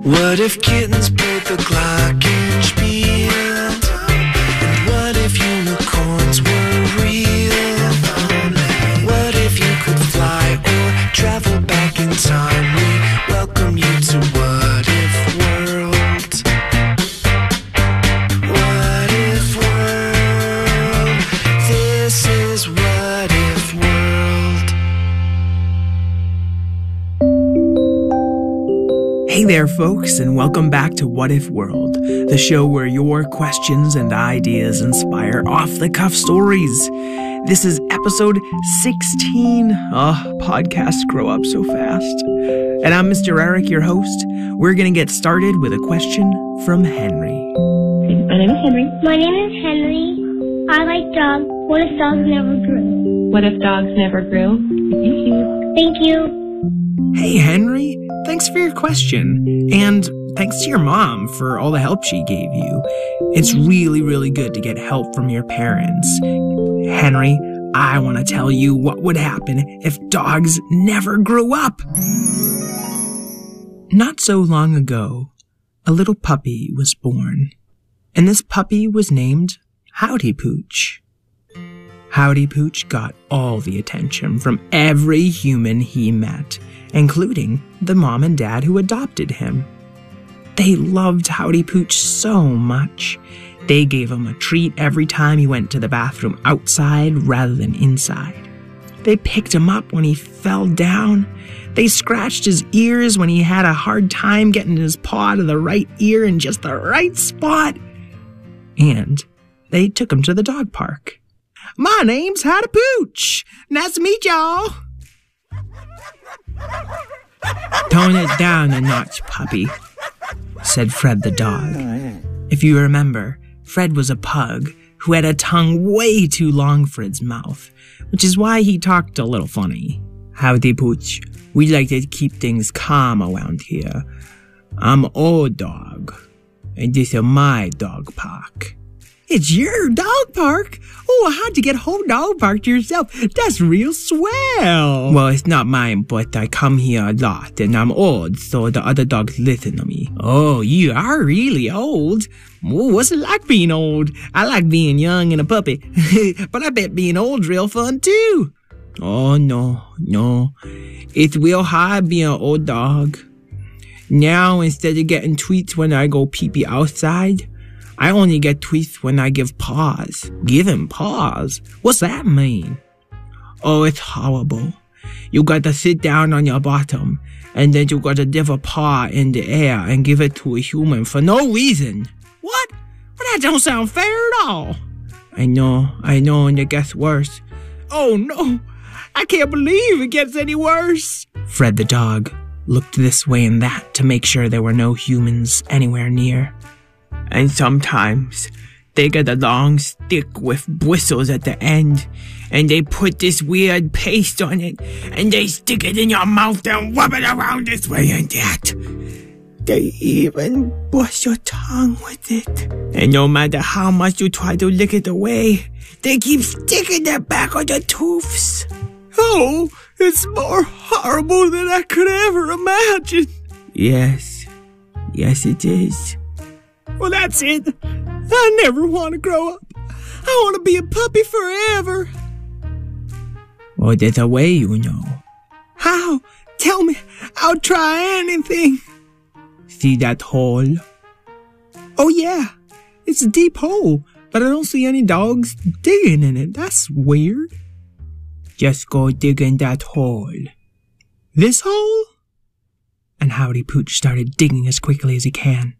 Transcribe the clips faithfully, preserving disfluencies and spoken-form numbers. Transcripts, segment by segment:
What if kittens played the glockenspiel? And what if unicorns were real? What if you could fly or travel back in time? We welcome you to What If World. What If World? This is What If World. Hey there, folks, and welcome back to What If World, the show where your questions and ideas inspire off-the-cuff stories. This is episode sixteen. Oh, podcasts grow up so fast. And I'm Mister Eric, your host. We're going to get started with a question from Henry. My name is Henry. My name is Henry. I like dogs. What if dogs never grew? What if dogs never grew? Thank you. Thank you. Hey, Henry. Thanks for your question. And thanks to your mom for all the help she gave you. It's really, really good to get help from your parents. Henry, I want to tell you what would happen if dogs never grew up. Not so long ago, a little puppy was born. And this puppy was named Howdy Pooch. Howdy Pooch got all the attention from every human he met, including the mom and dad who adopted him. They loved Howdy Pooch so much. They gave him a treat every time he went to the bathroom outside rather than inside. They picked him up when he fell down. They scratched his ears when he had a hard time getting his paw to the right ear in just the right spot. And they took him to the dog park. My name's Howdy Pooch. Nice to meet y'all. Tone it down a notch, puppy, said Fred the dog. If you remember, Fred was a pug who had a tongue way too long for his mouth, which is why he talked a little funny. Howdy Pooch, we like to keep things calm around here. I'm old dog, and this is my dog park. It's your dog park? Oh, how'd you get whole dog park to yourself? That's real swell. Well, it's not mine, but I come here a lot, and I'm old, so the other dogs listen to me. Oh, you are really old. Well, what's it like being old? I like being young and a puppy, but I bet being old's real fun, too. Oh, no, no. It's real hard being an old dog. Now, instead of getting tweets when I go pee-pee outside, I only get tweets when I give paws. Give him paws? What's that mean? Oh, it's horrible. You gotta sit down on your bottom, and then you gotta dip a paw in the air and give it to a human for no reason. What? Well, that don't sound fair at all. I know, I know, and it gets worse. Oh no, I can't believe it gets any worse. Fred the dog looked this way and that to make sure there were no humans anywhere near. And sometimes they get a long stick with bristles at the end, and they put this weird paste on it, and they stick it in your mouth and rub it around this way and that. They even brush your tongue with it. And no matter how much you try to lick it away, they keep sticking their back on your tooths. Oh, it's more horrible than I could ever imagine. Yes, yes it is. Well, that's it. I never want to grow up. I want to be a puppy forever. Well, there's a way, you know. How? Tell me. I'll try anything. See that hole? Oh, yeah. It's a deep hole, but I don't see any dogs digging in it. That's weird. Just go dig in that hole. This hole? And Howdy Pooch started digging as quickly as he can.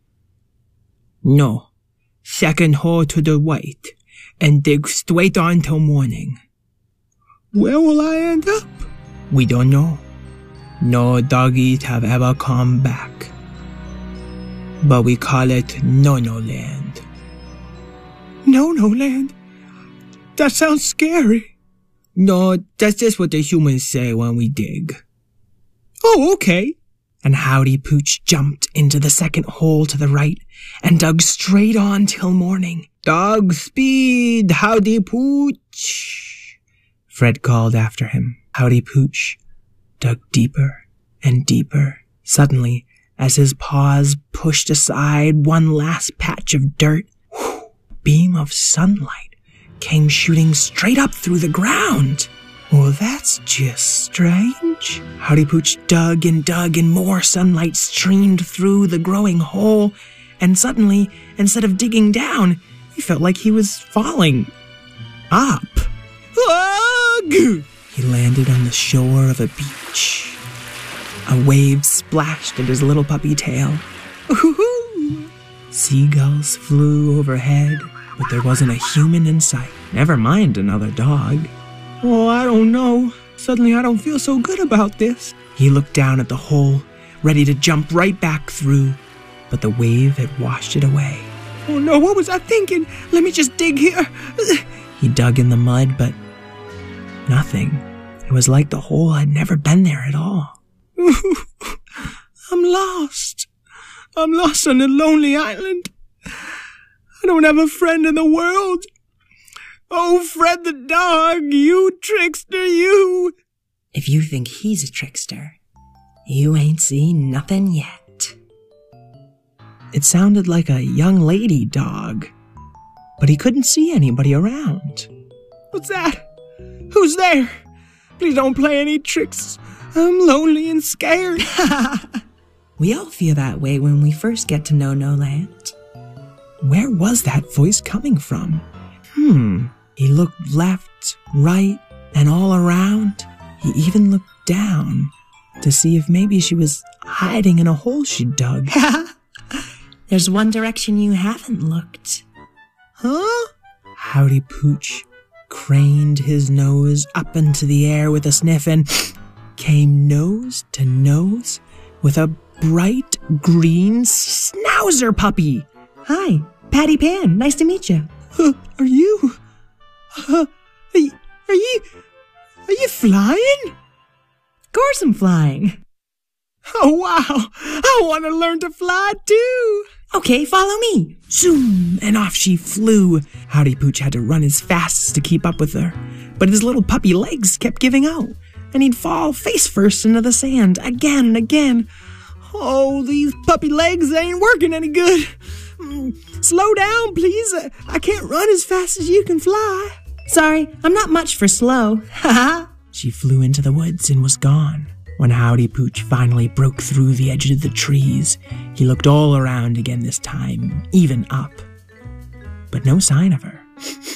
No, second hole to the right, and dig straight on till morning. Where will I end up? We don't know. No doggies have ever come back. But we call it No-No Land. No-No Land? That sounds scary. No, that's just what the humans say when we dig. Oh, okay. And Howdy Pooch jumped into the second hole to the right and dug straight on till morning. Dog speed, Howdy Pooch, Fred called after him. Howdy Pooch dug deeper and deeper. Suddenly, As his paws pushed aside one last patch of dirt, a beam of sunlight came shooting straight up through the ground. Well, that's just strange. Howdy Pooch dug and dug and more sunlight streamed through the growing hole, and suddenly, instead of digging down, he felt like he was falling up. Ugh! He landed on the shore of a beach. A wave splashed at his little puppy tail. Ooh-hoo! Seagulls flew overhead, but there wasn't a human in sight. Never mind another dog. Oh, I don't know. Suddenly I don't feel so good about this. He looked down at the hole, ready to jump right back through, but the wave had washed it away. Oh no, what was I thinking? Let me just dig here. He dug in the mud, but nothing. It was like the hole had never been there at all. I'm lost. I'm lost on a lonely island. I don't have a friend in the world. Oh, Fred the dog, you trickster, you. If you think he's a trickster, you ain't seen nothing yet. It sounded like a young lady dog, but he couldn't see anybody around. What's that? Who's there? Please don't play any tricks. I'm lonely and scared. We all feel that way when we first get to know No Land. Where was that voice coming from? Hmm. He looked left, right, and all around. He even looked down to see if maybe she was hiding in a hole she dug. There's one direction you haven't looked. Huh? Howdy Pooch craned his nose up into the air with a sniff and came nose to nose with a bright green schnauzer puppy. Hi, Patty Pan. Nice to meet you. Uh, are you? Uh, are you? Are you? Are you flying? Of course I'm flying. Oh wow! I want to learn to fly too. Okay, follow me. Zoom, and off she flew. Howdy Pooch had to run as fast to keep up with her, but his little puppy legs kept giving out, and he'd fall face first into the sand again and again. Oh, these puppy legs ain't working any good. Mm, slow down, please. I can't run as fast as you can fly. Sorry, I'm not much for slow. Ha She flew into the woods and was gone. When Howdy Pooch finally broke through the edge of the trees, he looked all around again this time, even up. But no sign of her.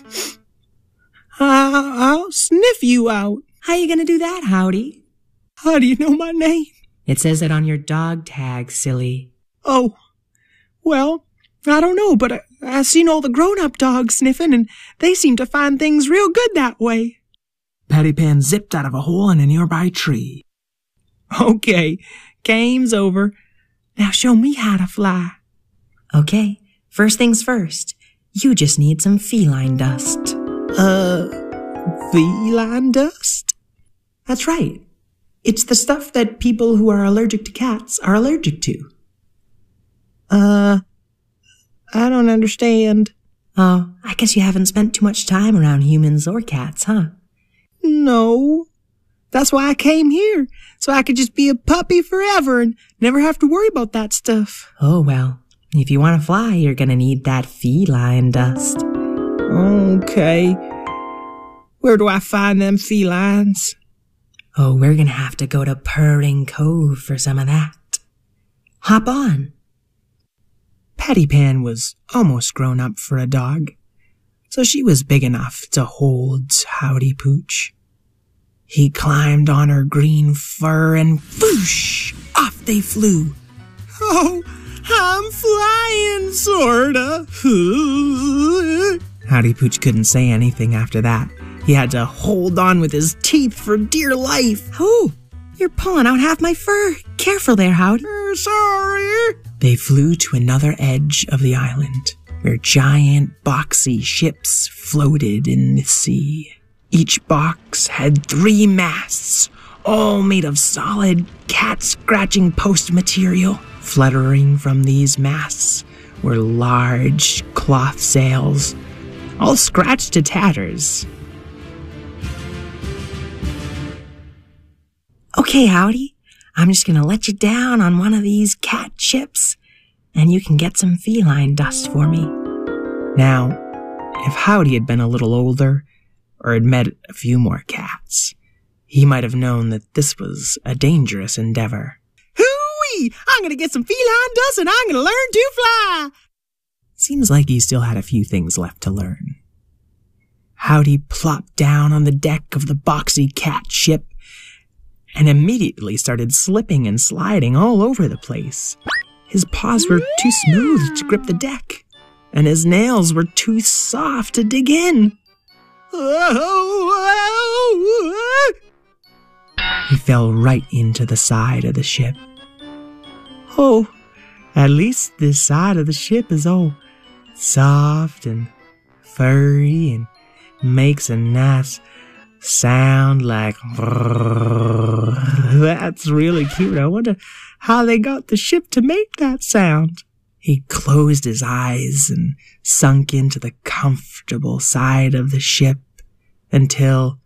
I'll sniff you out. How you gonna do that, Howdy? How do you know my name? It says it on your dog tag, silly. Oh, well, I don't know, but I, I've seen all the grown-up dogs sniffing, and they seem to find things real good that way. Patty Pan zipped out of a hole in a nearby tree. Okay, game's over. Now show me how to fly. Okay, first things first. You just need some feline dust. Uh, feline dust? That's right. It's the stuff that people who are allergic to cats are allergic to. Uh, I don't understand. Oh, I guess you haven't spent too much time around humans or cats, huh? No. That's why I came here, so I could just be a puppy forever and never have to worry about that stuff. Oh, well, if you want to fly, you're gonna need that feline dust. Okay. Where do I find them felines? Oh, we're gonna have to go to Purring Cove for some of that. Hop on. Patty Pan was almost grown up for a dog, so she was big enough to hold Howdy Pooch. He climbed on her green fur and whoosh, off they flew. Oh, I'm flying, sorta. Howdy Pooch couldn't say anything after that. He had to hold on with his teeth for dear life. Oh, you're pulling out half my fur. Careful there, Howdy. Uh, sorry. They flew to another edge of the island, where giant boxy ships floated in the sea. Each box had three masts, all made of solid cat-scratching post material. Fluttering from these masts were large cloth sails, all scratched to tatters. Okay, Howdy, I'm just gonna let you down on one of these cat ships, and you can get some feline dust for me. Now, if Howdy had been a little older, or had met a few more cats, he might have known that this was a dangerous endeavor. Hooey! I'm gonna get some feline dust and I'm gonna learn to fly! Seems like he still had a few things left to learn. Howdy plopped down on the deck of the boxy cat ship and immediately started slipping and sliding all over the place. His paws were too smooth to grip the deck, and his nails were too soft to dig in. He fell right into the side of the ship. Oh, at least this side of the ship is all soft and furry and makes a nice sound like... That's really cute. I wonder how they got the ship to make that sound. He closed his eyes and sunk into the comfortable side of the ship until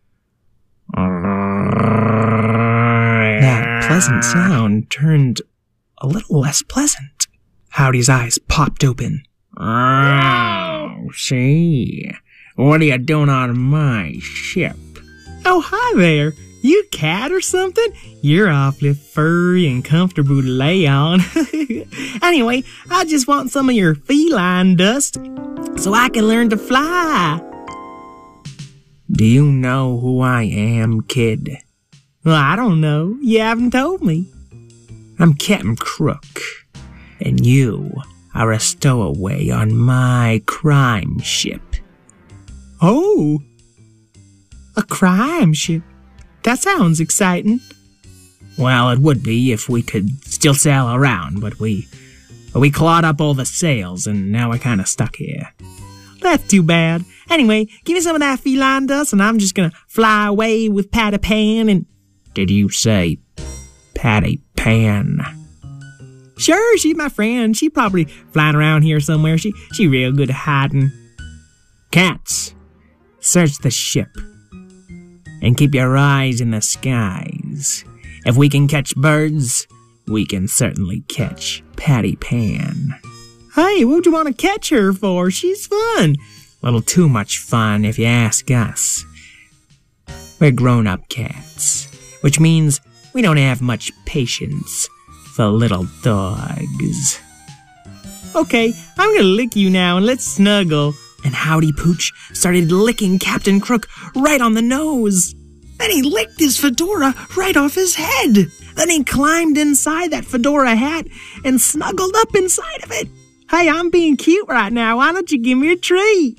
that pleasant sound turned a little less pleasant. Howdy's eyes popped open. Oh, see, what are you doing on my ship? Oh, hi there. You cat or something? You're awfully furry and comfortable to lay on. Anyway, I just want some of your feline dust so I can learn to fly. Do you know who I am, kid? Well, I don't know. You haven't told me. I'm Captain Crook, and you are a stowaway on my crime ship. Oh, a crime ship? That sounds exciting. Well, it would be if we could still sail around, but we we clawed up all the sails, and now we're kind of stuck here. That's too bad. Anyway, give me some of that feline dust, and I'm just gonna fly away with Patty Pan and... Did you say Patty Pan? Sure, she's my friend. She probably flying around here somewhere. She she real good at hiding. Cats, search the ship. And keep your eyes in the skies. If we can catch birds, we can certainly catch Patty Pan. Hey, what'd you want to catch her for? She's fun. A little too much fun, if you ask us. We're grown-up cats, which means we don't have much patience for little dogs. Okay, I'm gonna lick you now and let's snuggle. And Howdy Pooch started licking Captain Crook right on the nose. Then he licked his fedora right off his head. Then he climbed inside that fedora hat and snuggled up inside of it. Hey, I'm being cute right now. Why don't you give me a treat?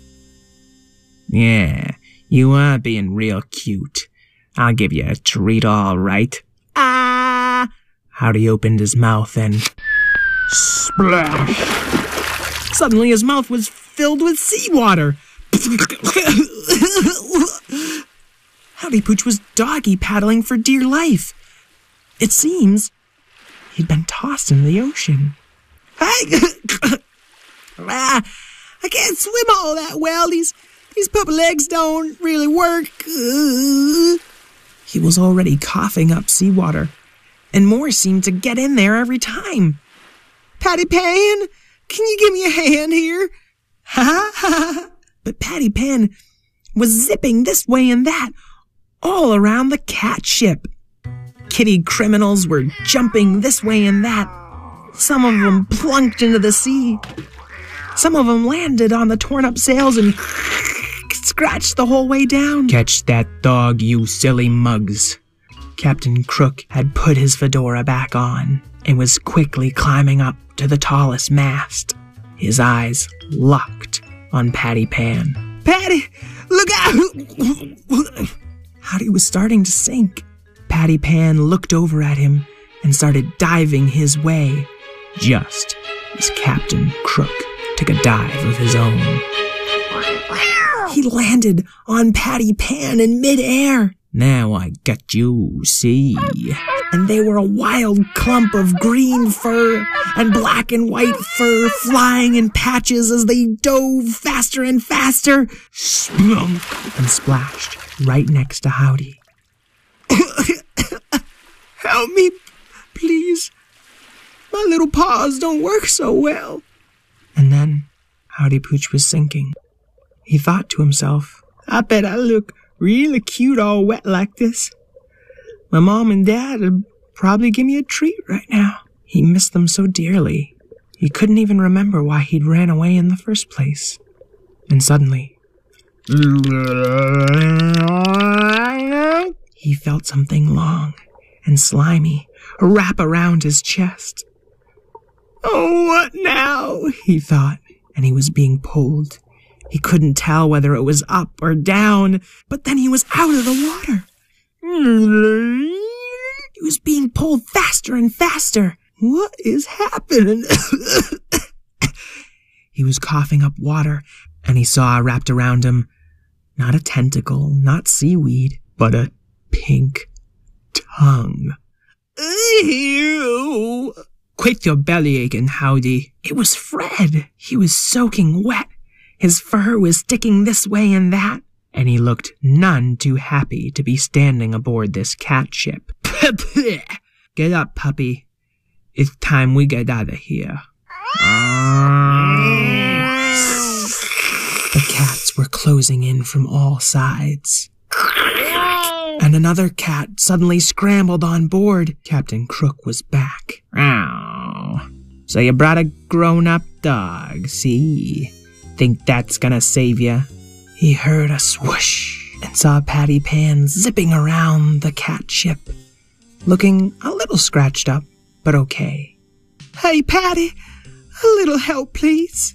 Yeah, you are being real cute. I'll give you a treat, all right. Ah! Howdy opened his mouth and... splash! Suddenly his mouth was filled with seawater. Howdy Pooch was doggy paddling for dear life. It seems he'd been tossed into the ocean. I, ah, I can't swim all that well. These these puppy legs don't really work. Uh. He was already coughing up seawater, and more seemed to get in there every time. Patty Pan, can you give me a hand here? Ha ha! But Patty Pan was zipping this way and that, all around the cat ship. Kitty criminals were jumping this way and that. Some of them plunked into the sea. Some of them landed on the torn-up sails and scratched the whole way down. Catch that dog, you silly mugs. Captain Crook had put his fedora back on and was quickly climbing up to the tallest mast. His eyes locked on Patty Pan. Patty, look out! Howdy was starting to sink. Patty Pan looked over at him and started diving his way, just as Captain Crook took a dive of his own. He landed on Patty Pan in midair. Now I got you, see? And they were a wild clump of green fur and black and white fur flying in patches as they dove faster and faster, splunk, and splashed right next to Howdy. Help me, please. My little paws don't work so well. And then Howdy Pooch was sinking. He thought to himself, I bet I look really cute all wet like this. My mom and dad would probably give me a treat right now. He missed them so dearly. He couldn't even remember why he'd ran away in the first place. And suddenly, he felt something long and slimy wrap around his chest. Oh, what now? He thought, and he was being pulled. He couldn't tell whether it was up or down, but then he was out of the water. He was being pulled faster and faster. What is happening? He was coughing up water, and he saw wrapped around him not a tentacle, not seaweed, but a pink tongue. Ew! Quit your belly aching, Howdy. It was Fred. He was soaking wet. His fur was sticking this way and that, and he looked none too happy to be standing aboard this cat ship. Get up, puppy. It's time we get out of here. The cats were closing in from all sides. And another cat suddenly scrambled on board. Captain Crook was back. Oh, so you brought a grown-up dog, see? Think that's gonna save you? He heard a swoosh and saw Patty Pan zipping around the cat ship, looking a little scratched up, but okay. Hey, Patty, a little help, please.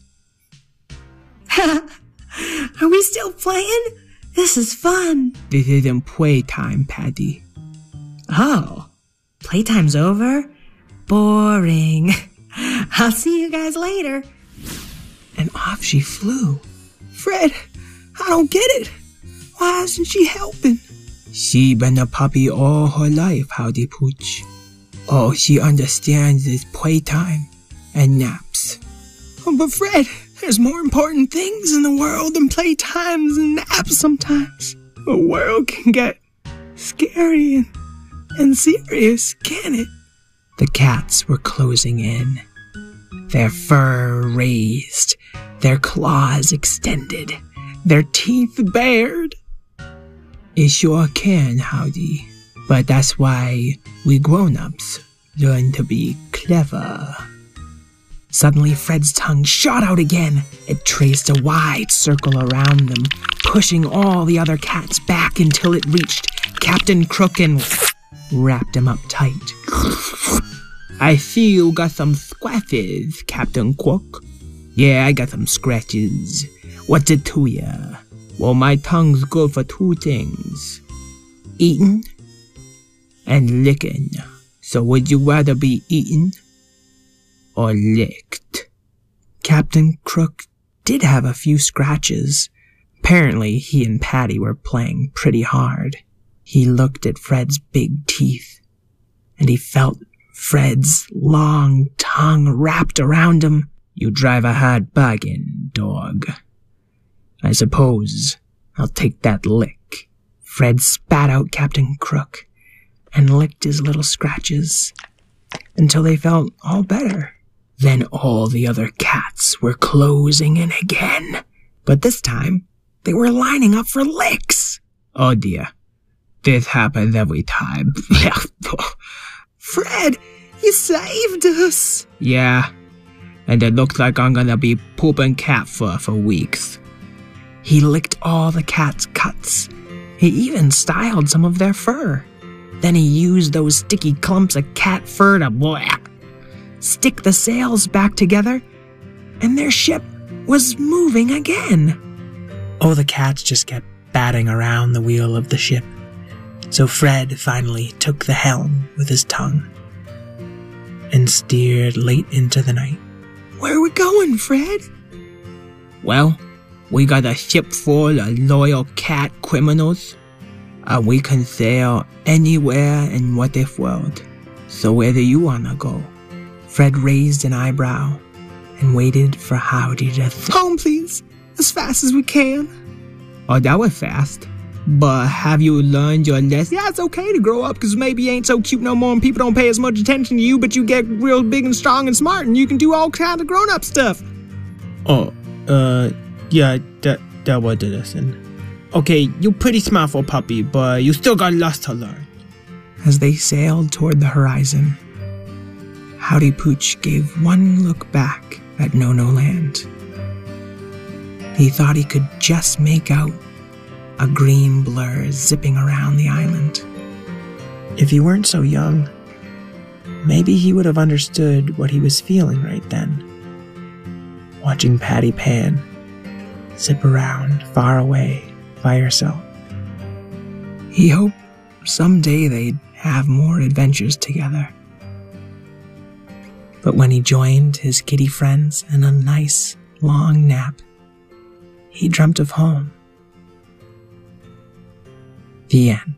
Are we still playing? This is fun. This isn't playtime, Patty. Oh, playtime's over? Boring. I'll see you guys later. And off she flew. Fred, I don't get it. Why isn't she helping? She been a puppy all her life, Howdy Pooch. All she understands is playtime and naps. Oh, but Fred, there's more important things in the world than playtimes and naps sometimes. The world can get scary and, and serious, can it? The cats were closing in, their fur raised, their claws extended, their teeth bared. It sure can, Howdy, but that's why we grown-ups learn to be clever. Suddenly, Fred's tongue shot out again. It traced a wide circle around them, pushing all the other cats back until it reached Captain Crook and wrapped him up tight. I see you got some scratches, Captain Crook. Yeah, I got some scratches. What's it to ya? Well, my tongue's good for two things. Eating and licking. So would you rather be eaten or licked? Captain Crook did have a few scratches. Apparently, he and Patty were playing pretty hard. He looked at Fred's big teeth, and he felt Fred's long tongue wrapped around him. You drive a hard bargain, dog. I suppose I'll take that lick. Fred spat out Captain Crook and licked his little scratches until they felt all better. Then all the other cats were closing in again, but this time they were lining up for licks. Oh dear, this happens every time. Fred, you saved us. Yeah, and it looks like I'm gonna be pooping cat fur for weeks. He licked all the cats' cuts. He even styled some of their fur. Then he used those sticky clumps of cat fur to blah, stick the sails back together, and their ship was moving again. Oh, the cats just kept batting around the wheel of the ship. So Fred finally took the helm with his tongue and steered late into the night. Where are we going, Fred? Well, we got a ship full of loyal cat criminals, and we can sail anywhere in what if world. So where do you wanna go? Fred raised an eyebrow and waited for Howdy to th- Home, please, as fast as we can. Oh, that was fast. But have you learned your lesson? Yeah, it's okay to grow up because maybe you ain't so cute no more and people don't pay as much attention to you, but you get real big and strong and smart and you can do all kinds of grown-up stuff. Oh, uh, yeah, that, that was the lesson. Okay, you're pretty smart for a puppy, but you still got lots to learn. As they sailed toward the horizon, Howdy Pooch gave one look back at No-No Land. He thought he could just make out a green blur zipping around the island. If he weren't so young, maybe he would have understood what he was feeling right then. Watching Patty Pan zip around far away by herself. He hoped someday they'd have more adventures together. But when he joined his kitty friends in a nice long nap, he dreamt of home. The end.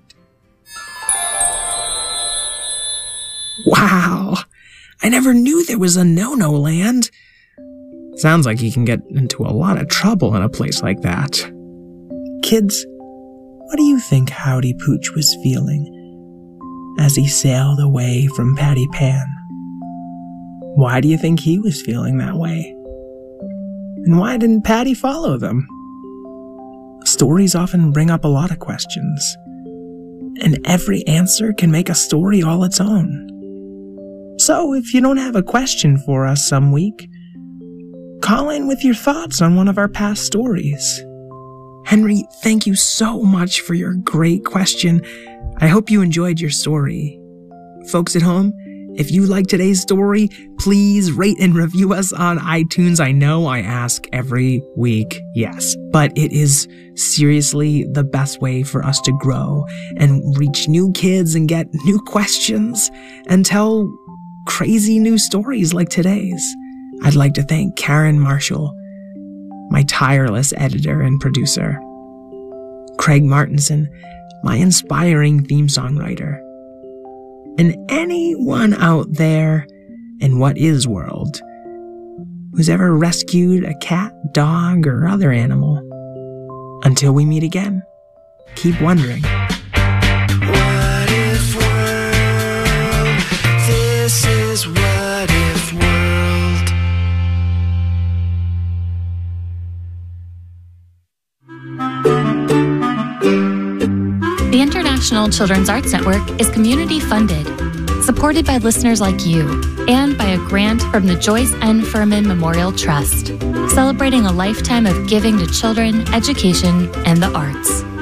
Wow! I never knew there was a No-No Land. Sounds like you can get into a lot of trouble in a place like that. Kids, what do you think Howdy Pooch was feeling as he sailed away from Patty Pan? Why do you think he was feeling that way? And why didn't Patty follow them? Stories often bring up a lot of questions, and every answer can make a story all its own. So if you don't have a question for us some week, call in with your thoughts on one of our past stories. Henry, thank you so much for your great question. I hope you enjoyed your story. Folks at home, if you like today's story, please rate and review us on iTunes. I know I ask every week, yes, but it is seriously the best way for us to grow and reach new kids and get new questions and tell crazy new stories like today's. I'd like to thank Karen Marshall, my tireless editor and producer, Craig Martinson, my inspiring theme song writer, and anyone out there in What Is World who's ever rescued a cat, dog, or other animal. Until we meet again, keep wondering. What if world? This is What If World. The International Children's Arts Network is community funded, supported by listeners like you, and by a grant from the Joyce N. Furman Memorial Trust, celebrating a lifetime of giving to children, education, and the arts.